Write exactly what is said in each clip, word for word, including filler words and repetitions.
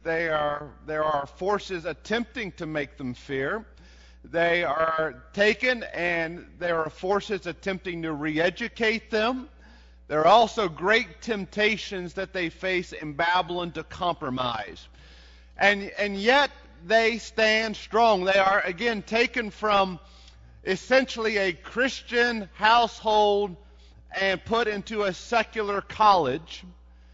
They are, there are forces attempting to make them fear. They are taken, and there are forces attempting to re-educate them. There are also great temptations that they face in Babylon to compromise. And, and yet they stand strong. They are, again, taken from essentially a Christian household and put into a secular college,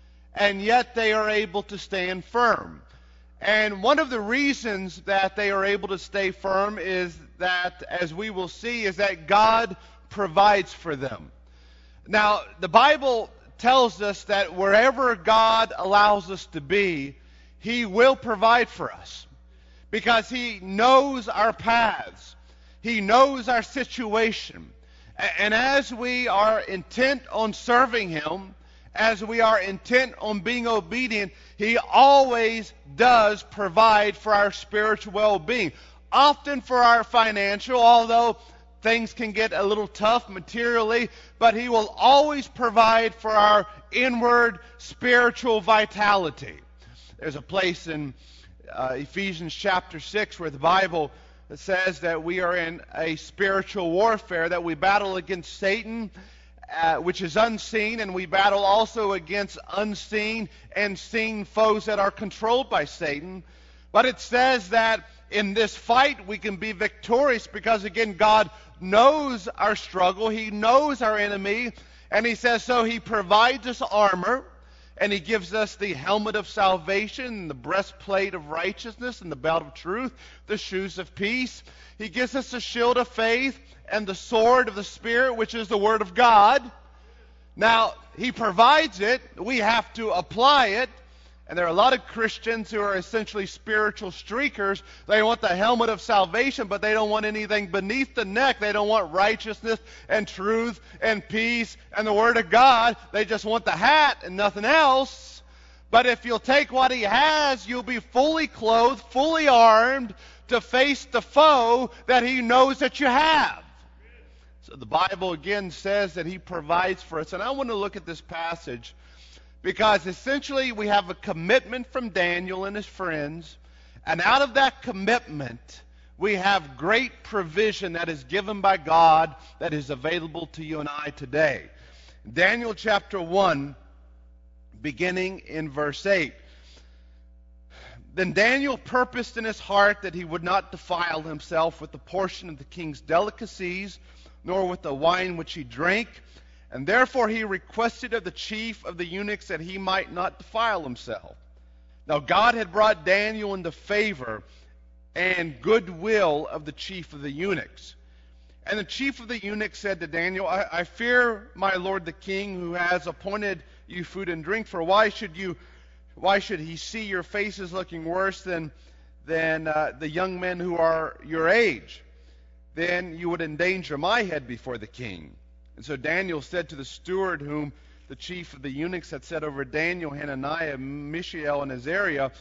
and yet they are able to stand firm. And one of the reasons that they are able to stay firm is that, as we will see, is that God provides for them. Now, the Bible tells us that wherever God allows us to be, He will provide for us, because He knows our paths. He knows our situation. And as we are intent on serving Him, as we are intent on being obedient, He always does provide for our spiritual well-being. Often for our financial, although things can get a little tough materially, but He will always provide for our inward spiritual vitality. There's a place in uh, Ephesians chapter six where the Bible says that we are in a spiritual warfare, that we battle against Satan, uh, which is unseen, and we battle also against unseen and seen foes that are controlled by Satan. But it says that in this fight we can be victorious because, again, God knows our struggle. He knows our enemy. And He says so He provides us armor, and He gives us the helmet of salvation, the breastplate of righteousness, and the belt of truth, the shoes of peace. He gives us the shield of faith and the sword of the Spirit, which is the Word of God. Now, He provides it. We have to apply it. And there are a lot of Christians who are essentially spiritual streakers. They want the helmet of salvation, but they don't want anything beneath the neck. They don't want righteousness and truth and peace and the Word of God. They just want the hat and nothing else. But if you'll take what He has, you'll be fully clothed, fully armed to face the foe that He knows that you have. So the Bible again says that He provides for us. And I want to look at this passage, because essentially we have a commitment from Daniel and his friends, and out of that commitment we have great provision that is given by God that is available to you and I today. Daniel chapter one, beginning in verse eight. Then Daniel purposed in his heart that he would not defile himself with the portion of the king's delicacies, nor with the wine which he drank. And therefore he requested of the chief of the eunuchs that he might not defile himself. Now God had brought Daniel into favor and goodwill of the chief of the eunuchs. And the chief of the eunuchs said to Daniel, I, I fear my lord the king, who has appointed you food and drink, for why should you, why should he see your faces looking worse than, than uh, the young men who are your age? Then you would endanger my head before the king. And so Daniel said to the steward whom the chief of the eunuchs had set over Daniel, Hananiah, Mishael, and Azariah,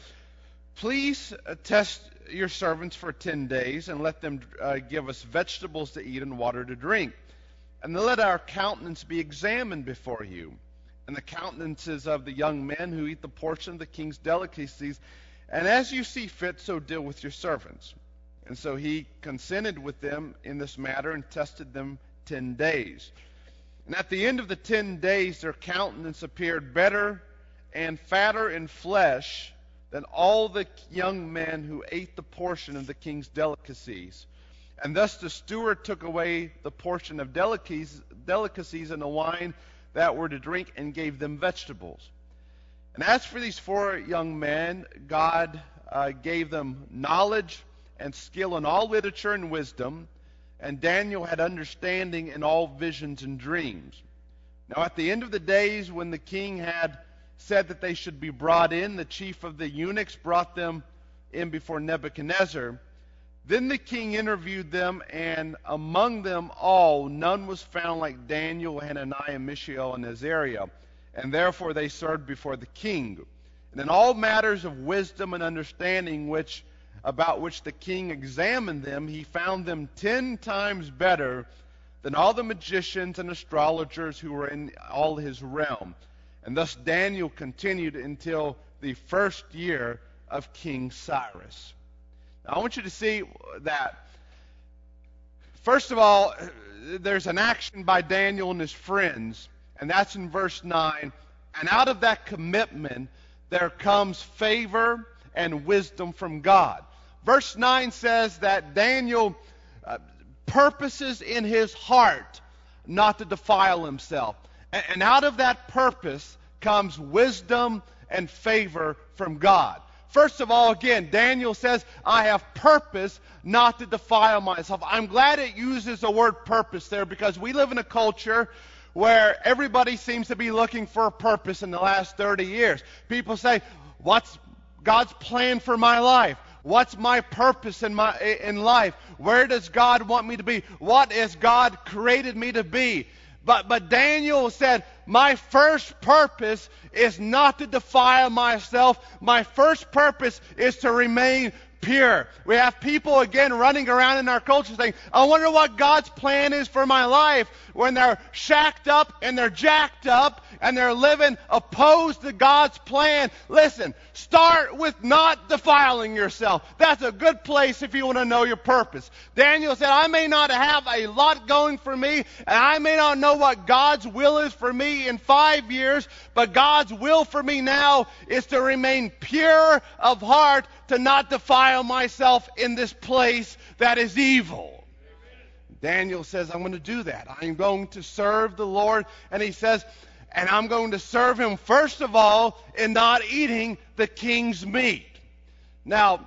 please uh, test your servants for ten days, and let them uh, give us vegetables to eat and water to drink. And then let our countenance be examined before you, and the countenances of the young men who eat the portion of the king's delicacies. And as you see fit, so deal with your servants. And so he consented with them in this matter and tested them ten days. And at the end of the ten days, their countenance appeared better and fatter in flesh than all the young men who ate the portion of the king's delicacies. And thus the steward took away the portion of delicacies, delicacies and the wine that were to drink, and gave them vegetables. And as for these four young men, God uh, gave them knowledge and skill in all literature and wisdom, and Daniel had understanding in all visions and dreams. Now at the end of the days, when the king had said that they should be brought in, the chief of the eunuchs brought them in before Nebuchadnezzar. Then the king interviewed them, and among them all none was found like Daniel, Hananiah, Mishael, and Azariah. And therefore they served before the king. And in all matters of wisdom and understanding which about which the king examined them, he found them ten times better than all the magicians and astrologers who were in all his realm. And thus Daniel continued until the first year of King Cyrus. Now, I want you to see that, first of all, there's an action by Daniel and his friends, and that's in verse nine. And out of that commitment, there comes favor and wisdom from God. Verse nine says that Daniel uh, purposes in his heart not to defile himself. And, and out of that purpose comes wisdom and favor from God. First of all, again, Daniel says, I have purpose not to defile myself. I'm glad it uses the word purpose there, because we live in a culture where everybody seems to be looking for a purpose in the last thirty years. People say, what's God's plan for my life? What's my purpose in my in life? Where does God want me to be? What has God created me to be? But, but Daniel said, my first purpose is not to defile myself. My first purpose is to remain pure. We have people again running around in our culture saying, I wonder what God's plan is for my life, when they're shacked up and they're jacked up and they're living opposed to God's plan. Listen, start with not defiling yourself. That's a good place if you want to know your purpose. Daniel said, I may not have a lot going for me, and I may not know what God's will is for me in five years, but God's will for me now is to remain pure of heart, to not defile myself in this place that is evil. Daniel says, I'm going to do that. I'm going to serve the Lord. And he says, and I'm going to serve him first of all in not eating the king's meat. Now,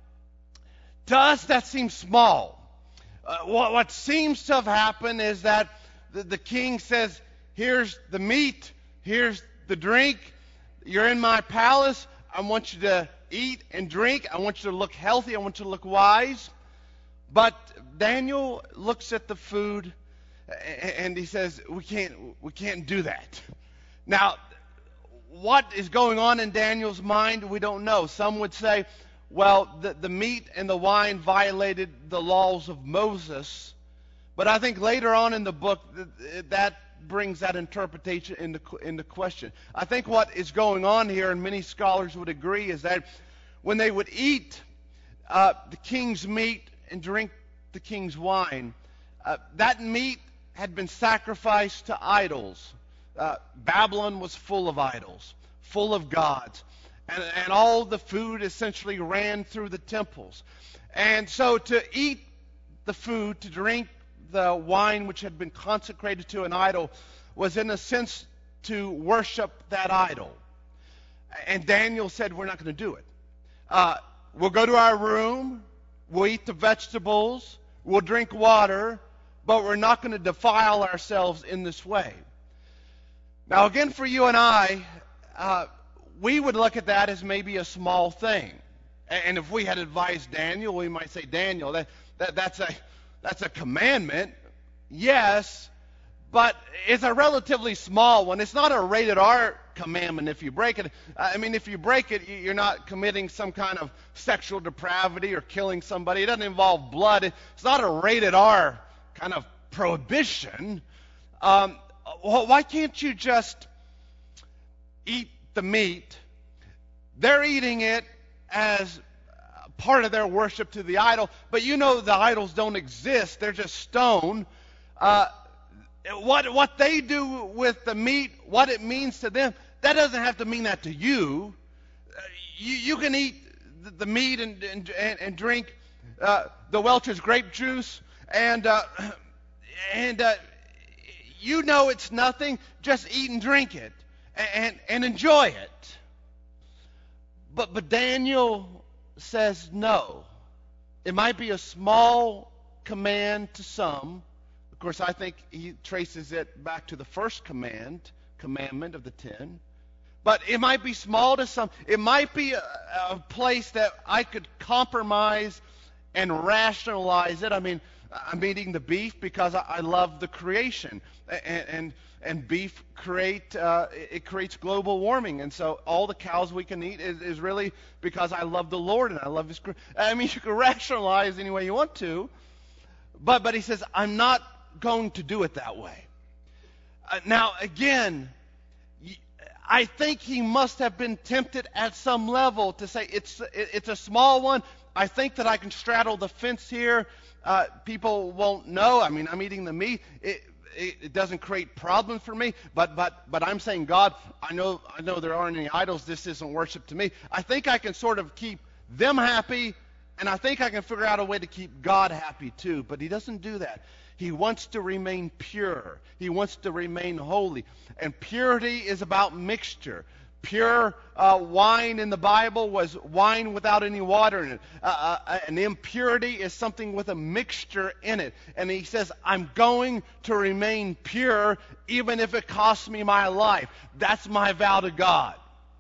to us that seems small. Uh, what, what seems to have happened is that the, the king says, here's the meat, here's the drink, you're in my palace, I want you to eat and drink, I want you to look healthy, I want you to look wise. But Daniel looks at the food and he says, we can't, we can't do that. Now, what is going on in Daniel's mind, we don't know. Some would say, well, the, the meat and the wine violated the laws of Moses. But I think later on in the book, that brings that interpretation into, into question. I think what is going on here, and many scholars would agree, is that when they would eat uh, the king's meat and drink the king's wine, uh, that meat had been sacrificed to idols. Uh, Babylon was full of idols, full of gods. And, and all the food essentially ran through the temples. And so to eat the food, to drink the wine which had been consecrated to an idol, was in a sense to worship that idol. And Daniel said, we're not going to do it. Uh, we'll go to our room, we'll eat the vegetables, we'll drink water, but we're not going to defile ourselves in this way. Now again, for you and I, uh, we would look at that as maybe a small thing. And if we had advised Daniel, we might say, Daniel, that, that that's a that's a commandment, yes, but it's a relatively small one. It's not a rated R commandment if you break it. I mean, if you break it, you're not committing some kind of sexual depravity or killing somebody. It doesn't involve blood. It's not a rated R kind of prohibition. Um, why can't you just eat the meat? They're eating it as part of their worship to the idol, but you know the idols don't exist. They're just stone. Uh, what what they do with the meat, what it means to them, that doesn't have to mean that to you. Uh, you, you can eat the, the meat and and, and drink uh, the Welch's grape juice, and uh, and uh, you know it's nothing. Just eat and drink it and and enjoy it. But but Daniel says no. It might be a small command to some. Of course, I think he traces it back to the first command, commandment of the ten. But it might be small to some. It might be a, a place that I could compromise and rationalize it. I mean, I'm eating the beef because I, I love the creation, and and, and beef create uh, it creates global warming, and so all the cows we can eat is, is really because I love the Lord and I love His. I mean, you can rationalize any way you want to, but but he says I'm not going to do it that way. Uh, now again, I think he must have been tempted at some level to say, it's, it's a small one. I think that I can straddle the fence here. Uh, people won't know. I mean, I'm eating the meat. It, it, it doesn't create problems for me. But but but I'm saying, God, I know I know there aren't any idols. This isn't worship to me. I think I can sort of keep them happy, and I think I can figure out a way to keep God happy too. But he doesn't do that. He wants to remain pure. He wants to remain holy. And purity is about mixture. Pure uh, wine in the Bible was wine without any water in it. Uh, uh, an impurity is something with a mixture in it. And he says, I'm going to remain pure even if it costs me my life. That's my vow to God.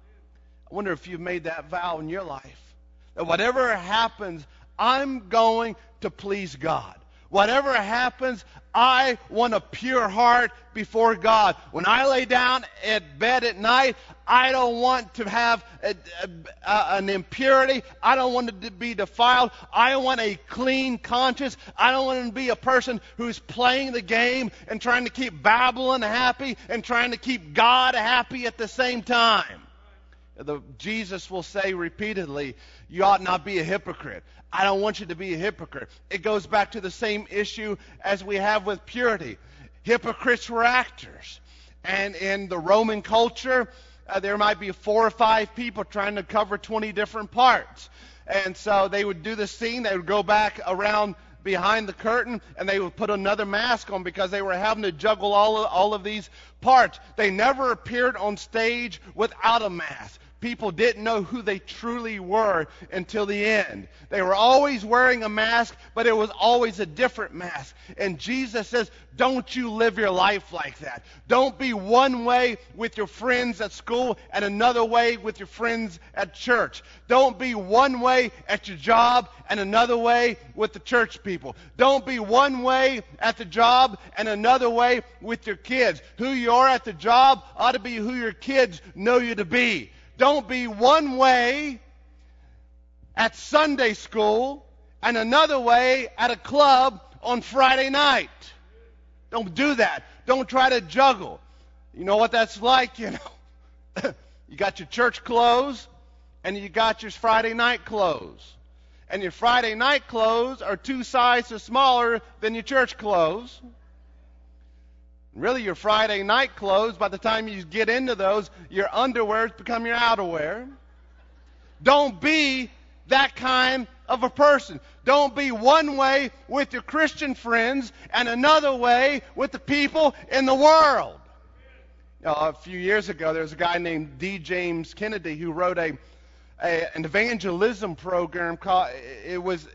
I wonder if you've made that vow in your life. That whatever happens, I'm going to please God. Whatever happens, I want a pure heart before God. When I lay down at bed at night, I don't want to have a, a, a, an impurity. I don't want to be defiled. I want a clean conscience. I don't want to be a person who's playing the game and trying to keep Babylon happy and trying to keep God happy at the same time. The, Jesus will say repeatedly, you ought not be a hypocrite. I don't want you to be a hypocrite. It goes back to the same issue as we have with purity. Hypocrites were actors. And in the Roman culture, uh, there might be four or five people trying to cover twenty different parts. And so they would do the scene. They would go back around behind the curtain, and they would put another mask on because they were having to juggle all of, all of these parts. They never appeared on stage without a mask. People didn't know who they truly were until the end. They were always wearing a mask, but it was always a different mask. And Jesus says, don't you live your life like that. Don't be one way with your friends at school and another way with your friends at church. Don't be one way at your job and another way with the church people. Don't be one way at the job and another way with your kids. Who you are at the job ought to be who your kids know you to be. Don't be one way at Sunday school and another way at a club on Friday night. Don't do that. Don't try to juggle. You know what that's like, you know? You got your church clothes and you got your Friday night clothes. And your Friday night clothes are two sizes smaller than your church clothes. Really, your Friday night clothes, by the time you get into those, your underwears become your outerwear. Don't be that kind of a person. Don't be one way with your Christian friends and another way with the people in the world. You know, a few years ago, there was a guy named D. James Kennedy who wrote a, a an evangelism program called, it was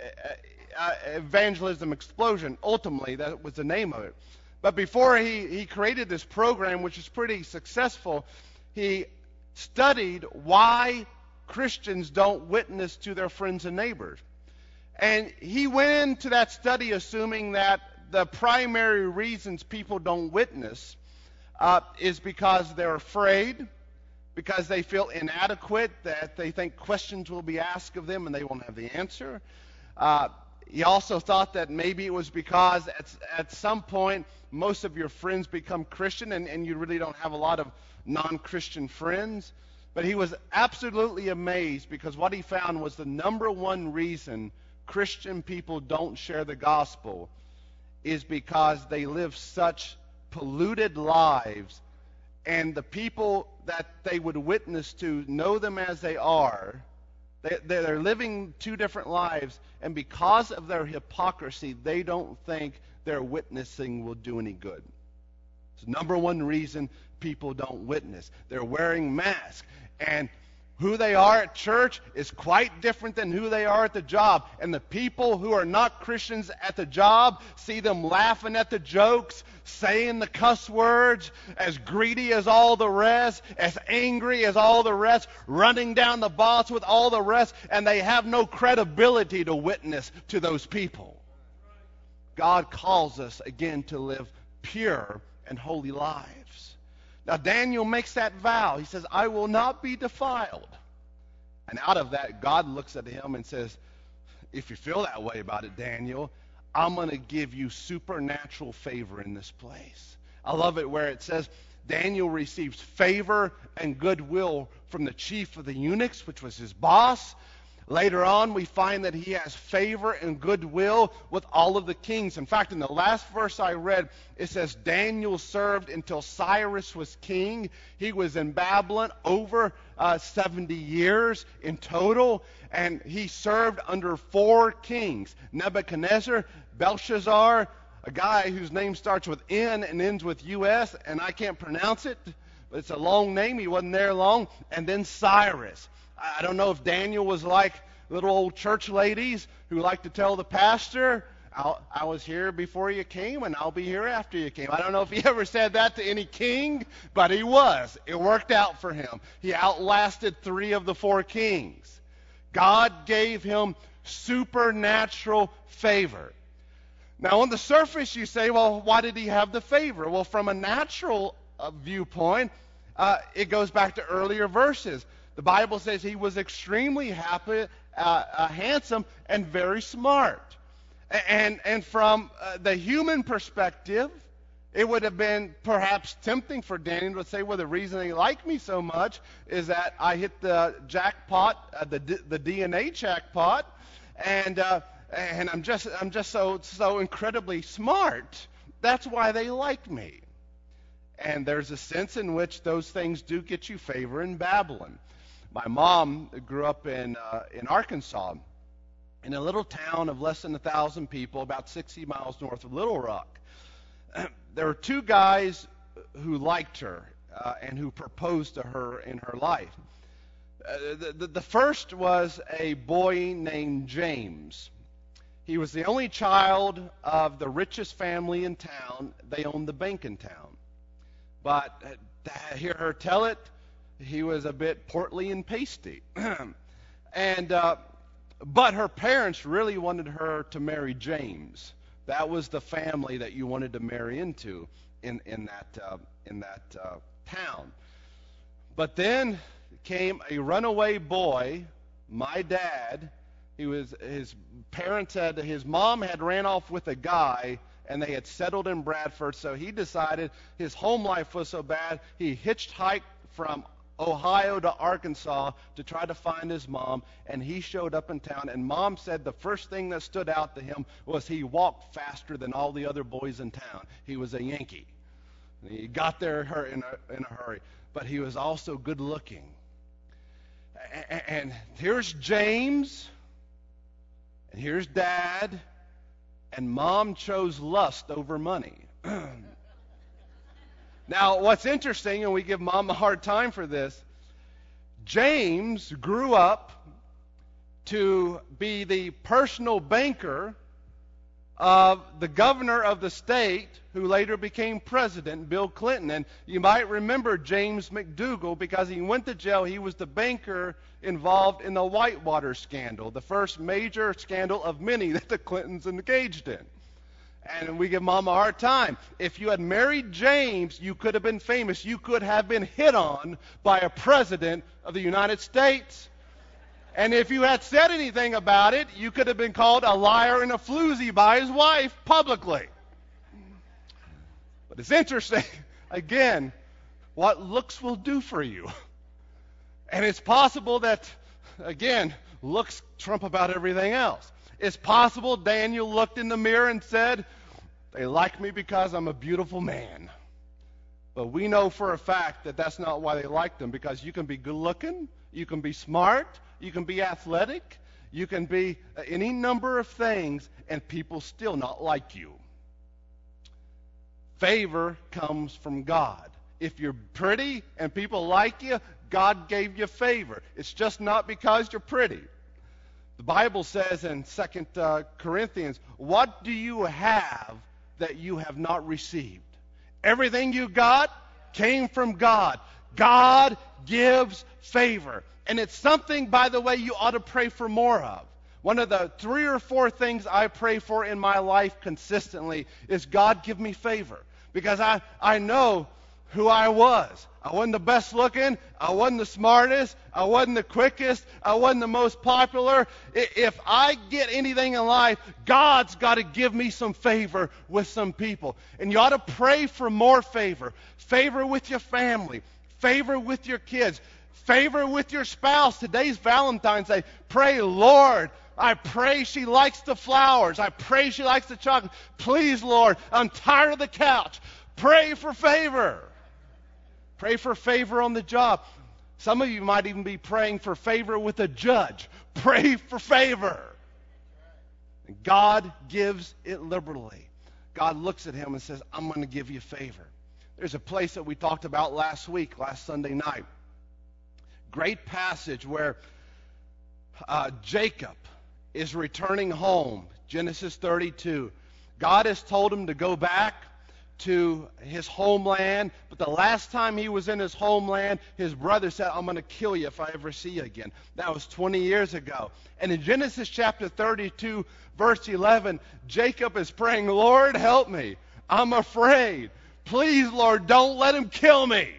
uh, Evangelism Explosion. Ultimately, that was the name of it. But before he, he created this program, which is pretty successful, he studied why Christians don't witness to their friends and neighbors. And he went into that study assuming that the primary reasons people don't witness uh, is because they're afraid, because they feel inadequate, that they think questions will be asked of them and they won't have the answer. Uh, he also thought that maybe it was because at, at some point most of your friends become Christian and, and you really don't have a lot of non-Christian friends. But he was absolutely amazed because what he found was the number one reason Christian people don't share the gospel is because they live such polluted lives, and the people that they would witness to know them as they are. They, they're living two different lives, and because of their hypocrisy, they don't think their witnessing will do any good. It's the number one reason people don't witness. They're wearing masks, and who they are at church is quite different than who they are at the job. And the people who are not Christians at the job see them laughing at the jokes, saying the cuss words, as greedy as all the rest, as angry as all the rest, running down the boss with all the rest, and they have no credibility to witness to those people. God calls us again to live pure and holy lives. Now, Daniel makes that vow. He says, I will not be defiled. And out of that, God looks at him and says, if you feel that way about it, Daniel, I'm going to give you supernatural favor in this place. I love it where it says Daniel receives favor and goodwill from the chief of the eunuchs, which was his boss. Later on, we find that he has favor and goodwill with all of the kings. In fact, in the last verse I read, it says Daniel served until Cyrus was king. He was in Babylon over uh, seventy years in total, and he served under four kings: Nebuchadnezzar, Belshazzar, a guy whose name starts with N and ends with U S, and I can't pronounce it, but it's a long name. He wasn't there long. And then Cyrus. I don't know if Daniel was like little old church ladies who like to tell the pastor, I'll, I was here before you came and I'll be here after you came. I don't know if he ever said that to any king, but he was. It worked out for him. He outlasted three of the four kings. God gave him supernatural favor. Now, on the surface, you say, well, why did he have the favor? Well, from a natural uh, viewpoint, uh, it goes back to earlier verses. The Bible says he was extremely happy, uh, uh, handsome, and very smart. And, and from uh, the human perspective, it would have been perhaps tempting for Daniel to say, well, the reason they like me so much is that I hit the jackpot, uh, the, the D N A jackpot, and uh, and I'm just I'm just so so incredibly smart. That's why they like me. And there's a sense in which those things do get you favor in Babylon. My mom grew up in uh, in Arkansas, in a little town of less than a thousand people, about sixty miles north of Little Rock. There were two guys who liked her uh, and who proposed to her in her life. Uh, the, the, the first was a boy named James. He was the only child of the richest family in town. They owned the bank in town. But uh, to hear her tell it, he was a bit portly and pasty. and uh, But her parents really wanted her to marry James. That was the family that you wanted to marry into in, in that, uh, in that uh, town. But then came a runaway boy, my dad. He was, his parents had, his mom had ran off with a guy, and they had settled in Bradford, so he decided his home life was so bad, he hitchhiked from Ohio to Arkansas to try to find his mom, and he showed up in town, and Mom said the first thing that stood out to him was he walked faster than all the other boys in town. He was a Yankee. He got there in a, in a hurry, but he was also good looking. And here's James, and here's Dad, and Mom chose lust over money. Now, what's interesting, and we give Mom a hard time for this, James grew up to be the personal banker of the governor of the state who later became president, Bill Clinton. And you might remember James McDougal because he went to jail. He was the banker involved in the Whitewater scandal, the first major scandal of many that the Clintons engaged in. And we give Mom a hard time. If you had married James, you could have been famous. You could have been hit on by a president of the United States. And if you had said anything about it, you could have been called a liar and a floozy by his wife publicly. But it's interesting, again, what looks will do for you. And it's possible that, again, looks trump about everything else. It's possible Daniel looked in the mirror and said, they like me because I'm a beautiful man. But we know for a fact that that's not why they liked him, because you can be good looking, you can be smart, you can be athletic, you can be any number of things, and people still not like you. Favor comes from God. If you're pretty and people like you, God gave you favor. It's just not because you're pretty. The Bible says in Second uh, Corinthians, what do you have that you have not received? Everything you got came from God. God gives favor. And it's something, by the way, you ought to pray for more of. One of the three or four things I pray for in my life consistently is God give me favor. Because I, I know who I was. I wasn't the best looking. I wasn't the smartest. I wasn't the quickest. I wasn't the most popular. If I get anything in life, God's got to give me some favor with some people. And you ought to pray for more favor. Favor with your family. Favor with your kids. Favor with your spouse. Today's Valentine's Day. Pray, Lord, I pray she likes the flowers. I pray she likes the chocolate. Please, Lord, I'm tired of the couch. Pray for favor. Pray for favor on the job. Some of you might even be praying for favor with a judge. Pray for favor. And God gives it liberally. God looks at him and says, I'm going to give you favor. There's a place that we talked about last week, last Sunday night. Great passage where uh, Jacob is returning home. Genesis thirty-two. God has told him to go back to his homeland, but the last time he was in his homeland, his brother said, I'm going to kill you if I ever see you again. That was twenty years ago. And in Genesis chapter thirty-two, verse eleven, Jacob is praying, Lord, help me. I'm afraid. Please, Lord, don't let him kill me.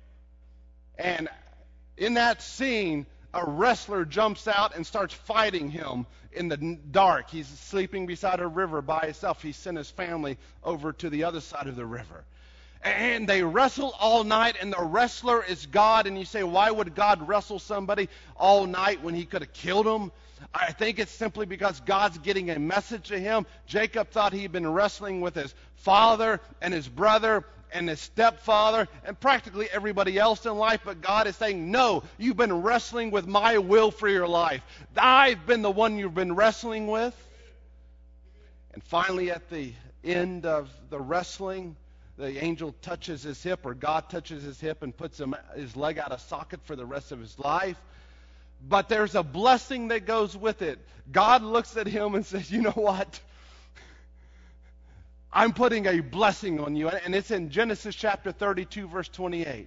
And in that scene, a wrestler jumps out and starts fighting him in the dark. He's sleeping beside a river by himself. He sent his family over to the other side of the river. And they wrestle all night, and the wrestler is God. And you say, why would God wrestle somebody all night when he could have killed him? I think it's simply because God's getting a message to him. Jacob thought he'd been wrestling with his father and his brother and his stepfather and practically everybody else in life, but God is saying, no, you've been wrestling with my will for your life. I've been the one you've been wrestling with. And finally, at the end of the wrestling, the angel touches his hip, or God touches his hip and puts him, his leg out of socket for the rest of his life. But there's a blessing that goes with it. God looks at him and says, you know what? I'm putting a blessing on you. And it's in Genesis chapter thirty-two, verse twenty-eight.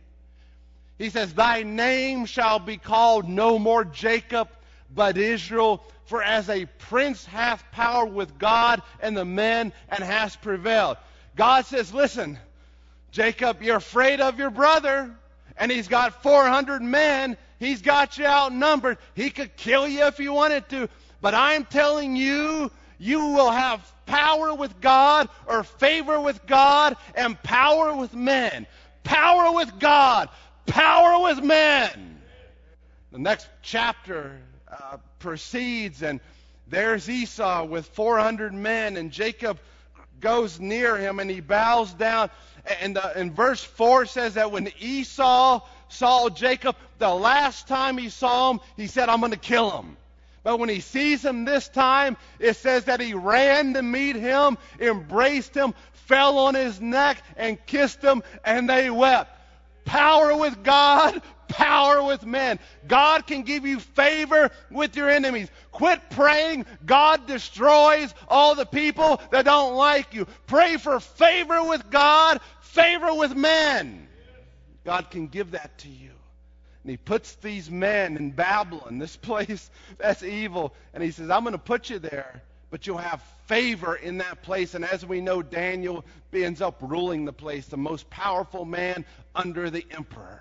He says, thy name shall be called no more Jacob, but Israel. For as a prince hath power with God and the men, and has prevailed. God says, listen, Jacob, you're afraid of your brother, and he's got four hundred men. He's got you outnumbered. He could kill you if he wanted to. But I'm telling you, you will have power with God, or favor with God, and power with men. Power with God, power with men. The next chapter uh, proceeds, and there's Esau with four hundred men, and Jacob goes near him, and he bows down. And, uh, and verse four says that when Esau saw Jacob, the last time he saw him, he said, I'm going to kill him. But when he sees him this time, it says that he ran to meet him, embraced him, fell on his neck, and kissed him, and they wept. Power with God, power with men. God can give you favor with your enemies. Quit praying God destroys all the people that don't like you. Pray for favor with God, favor with men. God can give that to you. And he puts these men in Babylon, this place that's evil. And he says, I'm going to put you there, but you'll have favor in that place. And as we know, Daniel ends up ruling the place, the most powerful man under the emperor.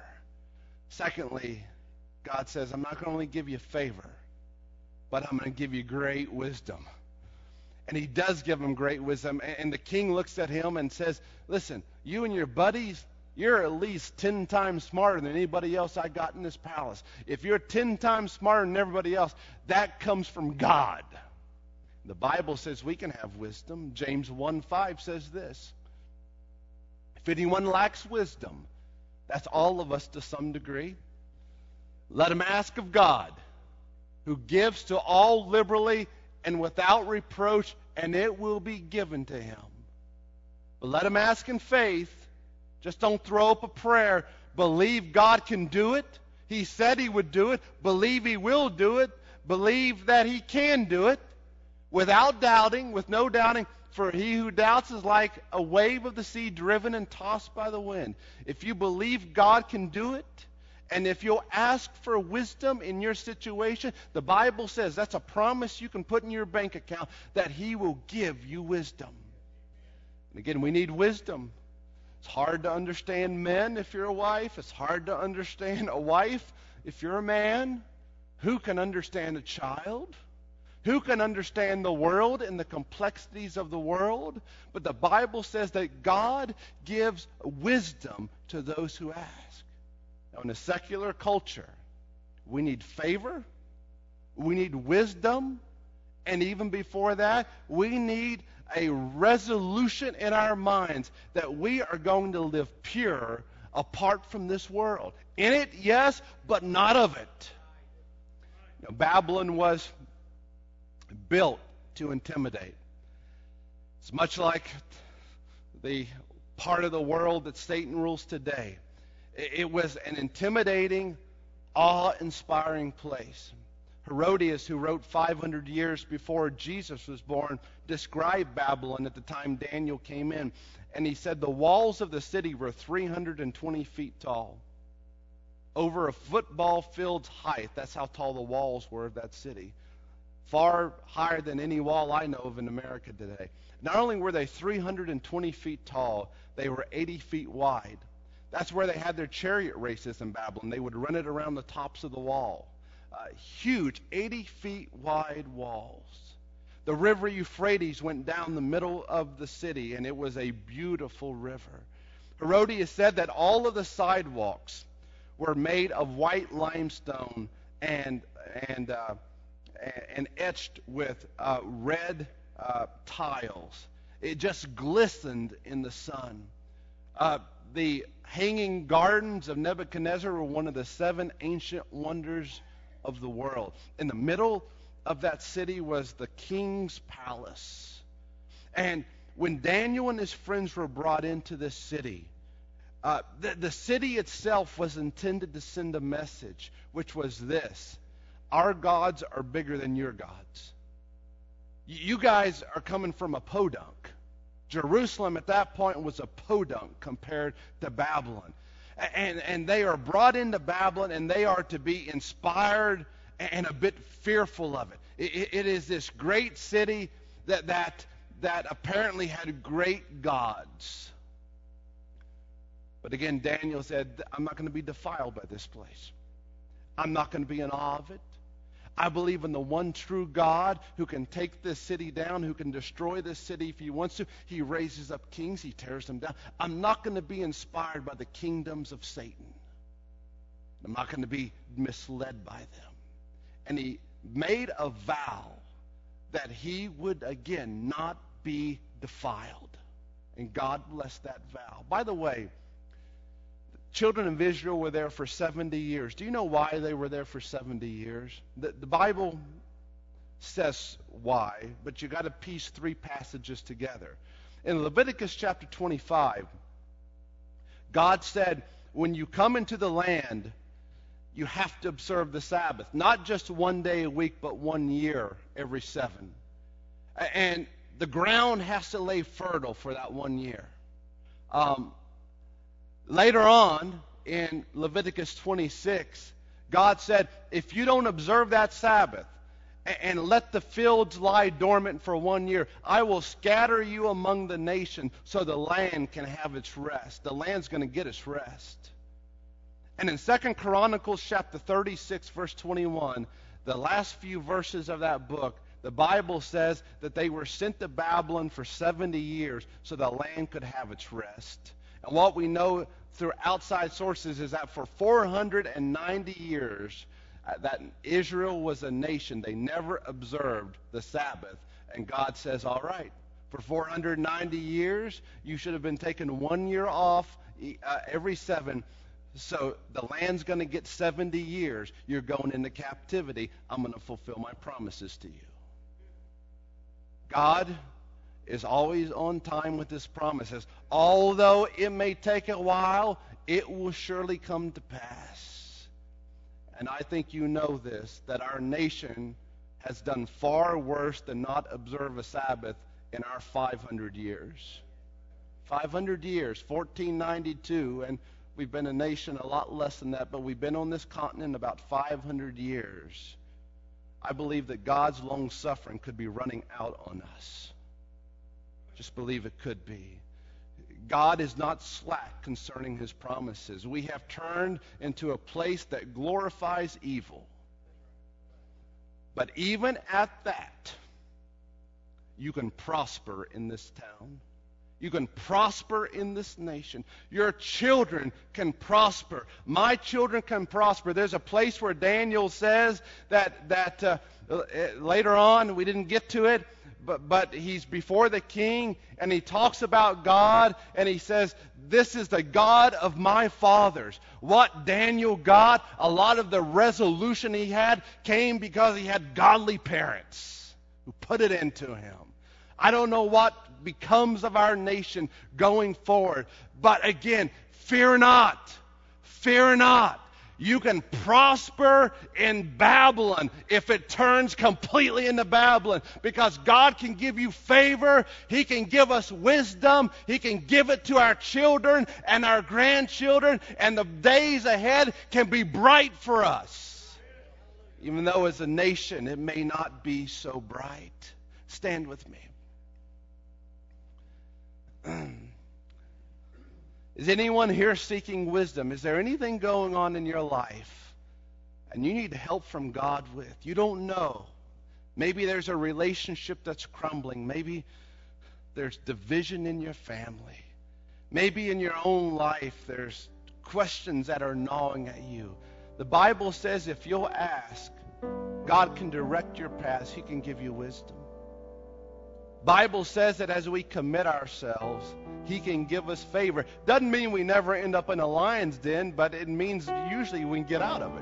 Secondly, God says, I'm not going to only give you favor, but I'm going to give you great wisdom. And he does give him great wisdom. And the king looks at him and says, listen, you and your buddies, you're at least ten times smarter than anybody else I got in this palace. If you're ten times smarter than everybody else, that comes from God. The Bible says we can have wisdom. James one five says this. If anyone lacks wisdom, that's all of us to some degree, let him ask of God, who gives to all liberally and without reproach, and it will be given to him. But let him ask in faith. Just don't throw up a prayer. Believe God can do it. He said he would do it. Believe he will do it. Believe that he can do it without doubting, with no doubting. For he who doubts is like a wave of the sea driven and tossed by the wind. If you believe God can do it, and if you'll ask for wisdom in your situation, the Bible says that's a promise you can put in your bank account, that he will give you wisdom. And again, we need wisdom. It's hard to understand men if you're a wife. It's hard to understand a wife if you're a man. Who can understand a child? Who can understand the world and the complexities of the world? But the Bible says that God gives wisdom to those who ask. Now, in a secular culture, we need favor, we need wisdom, and even before that, we need a resolution in our minds that we are going to live pure apart from this world. In it, yes, but not of it. You know, Babylon was built to intimidate. It's much like the part of the world that Satan rules today. It was an intimidating, awe-inspiring place. Herodias, who wrote five hundred years before Jesus was born, described Babylon at the time Daniel came in. And he said the walls of the city were three hundred twenty feet tall. Over a football field's height. That's how tall the walls were of that city. Far higher than any wall I know of in America today. Not only were they three hundred twenty feet tall, they were eighty feet wide. That's where they had their chariot races in Babylon. They would run it around the tops of the wall. Uh, huge, eighty feet wide walls. The river Euphrates went down the middle of the city, and it was a beautiful river. Herodias said that all of the sidewalks were made of white limestone and and uh, and etched with uh, red uh, tiles. It just glistened in the sun. Uh, the hanging gardens of Nebuchadnezzar were one of the seven ancient wonders of the world. In the middle of that city was the king's palace. And when Daniel and his friends were brought into this city, uh, the, the city itself was intended to send a message, which was this: our gods are bigger than your gods. You guys are coming from a podunk. Jerusalem at that point was a podunk compared to Babylon. And, and they are brought into Babylon, and they are to be inspired and a bit fearful of it. It, it is this great city that, that, that apparently had great gods. But again, Daniel said, I'm not going to be defiled by this place. I'm not going to be in awe of it. I believe in the one true God who can take this city down, who can destroy this city if he wants to. He raises up kings, he tears them down. I'm not going to be inspired by the kingdoms of Satan. I'm not going to be misled by them. And he made a vow that he would again not be defiled. And God blessed that vow. By the way, children of Israel were there for seventy years. Do you know why they were there for seventy years? The, the Bible says why, but you got to piece three passages together. In Leviticus chapter twenty-five, God said, when you come into the land, you have to observe the Sabbath. Not just one day a week, but one year every seven. And the ground has to lay fertile for that one year. Um, Later on, in Leviticus twenty-six, God said, if you don't observe that Sabbath and, and let the fields lie dormant for one year, I will scatter you among the nations so the land can have its rest. The land's going to get its rest. And in Second Chronicles chapter thirty-six, verse twenty-one, the last few verses of that book, the Bible says that they were sent to Babylon for seventy years so the land could have its rest. And what we know through outside sources is that for four hundred ninety years, uh, that Israel was a nation. They never observed the Sabbath. And God says, all right, for four hundred ninety years, you should have been taking one year off uh, every seven. So the land's going to get seventy years. You're going into captivity. I'm going to fulfill my promises to you. God is always on time with his promises. Although it may take a while, it will surely come to pass. And I think you know this, that our nation has done far worse than not observe a Sabbath in our five hundred years. five hundred years, fourteen ninety-two, and we've been a nation a lot less than that, but we've been on this continent about five hundred years. I believe that God's long suffering could be running out on us. Just believe it could be. God is not slack concerning his promises. We have turned into a place that glorifies evil. But even at that, you can prosper in this town. You can prosper in this nation. Your children can prosper. My children can prosper. There's a place where Daniel says that that uh, later on, we didn't get to it, but, but he's before the king, and he talks about God, and he says, this is the God of my fathers. What Daniel got, a lot of the resolution he had came because he had godly parents who put it into him. I don't know what becomes of our nation going forward. But again, fear not. Fear not. You can prosper in Babylon if it turns completely into Babylon, because God can give you favor. He can give us wisdom. He can give it to our children and our grandchildren, and the days ahead can be bright for us. Even though as a nation it may not be so bright. Stand with me. Is anyone here seeking wisdom? Is there anything going on in your life and you need help from God with? You don't know. Maybe there's a relationship that's crumbling. Maybe there's division in your family. Maybe in your own life there's questions that are gnawing at you. The Bible says if you'll ask, God can direct your paths. He can give you wisdom. Bible says that as we commit ourselves, He can give us favor. Doesn't mean we never end up in a lion's den, but it means usually we can get out of it.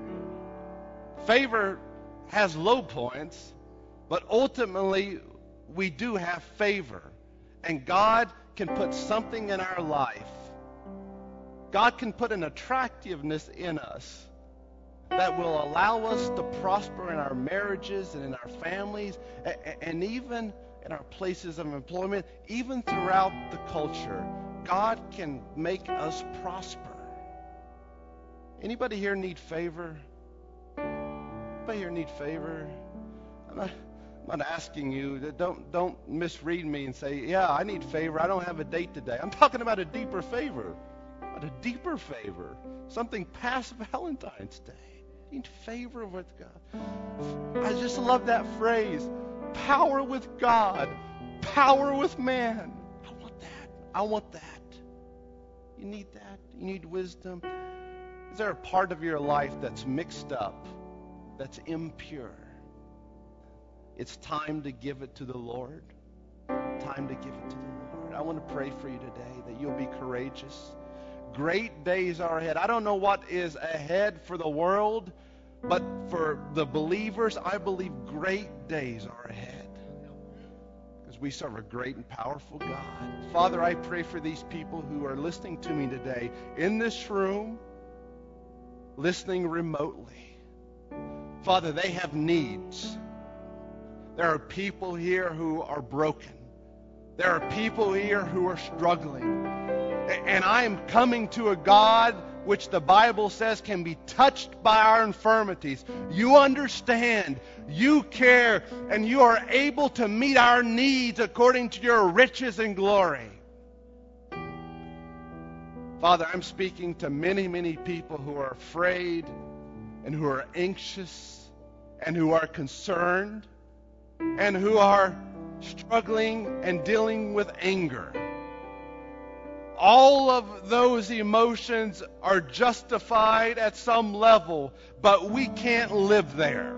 Favor has low points, but ultimately we do have favor. And God can put something in our life. God can put an attractiveness in us that will allow us to prosper in our marriages and in our families, and even in our places of employment, even throughout the culture. God can make us prosper. Anybody here need favor? Anybody here need favor? I'm not, I'm not asking you. Don't, don't misread me and say, yeah, I need favor. I don't have a date today. I'm talking about a deeper favor. About a deeper favor. Something past Valentine's Day. You need favor with God. I just love that phrase. Power with God, power with man. I want that. I want that. You need that. You need wisdom. Is there a part of your life that's mixed up, that's impure? It's time to give it to the Lord. Time to give it to the Lord. I want to pray for you today that you'll be courageous. Great days are ahead. I don't know what is ahead for the world, but for the believers, I believe great days are ahead. Because we serve a great and powerful God. Father, I pray for these people who are listening to me today in this room, listening remotely. Father, they have needs. There are people here who are broken. There are people here who are struggling. And I am coming to a God which the Bible says can be touched by our infirmities. You understand, you care, and you are able to meet our needs according to your riches and glory. Father, I'm speaking to many, many people who are afraid and who are anxious and who are concerned and who are struggling and dealing with anger. All of those emotions are justified at some level, but we can't live there.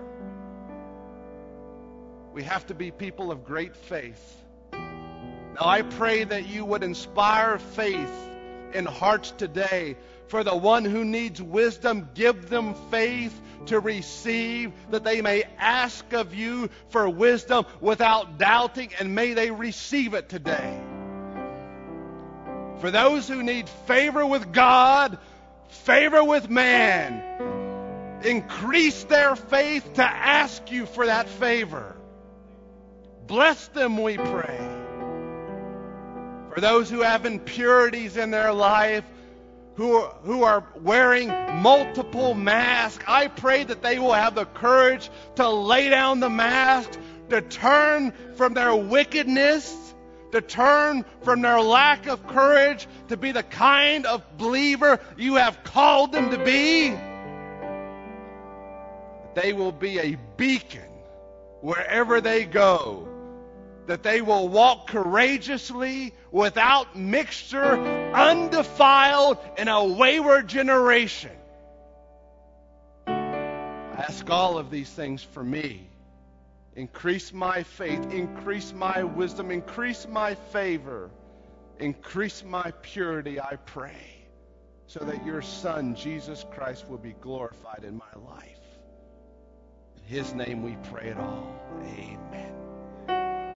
We have to be people of great faith. Now I pray that you would inspire faith in hearts today. For the one who needs wisdom, give them faith to receive, that they may ask of you for wisdom without doubting, and may they receive it today. For those who need favor with God, favor with man, increase their faith to ask you for that favor. Bless them, we pray. For those who have impurities in their life, who, who are wearing multiple masks, I pray that they will have the courage to lay down the mask, to turn from their wickedness, to turn from their lack of courage to be the kind of believer you have called them to be. They will be a beacon wherever they go, that they will walk courageously, without mixture, undefiled in a wayward generation. I ask all of these things for me. Increase my faith, increase my wisdom, increase my favor, increase my purity, I pray, so that your Son, Jesus Christ, will be glorified in my life. In His name we pray it all. Amen.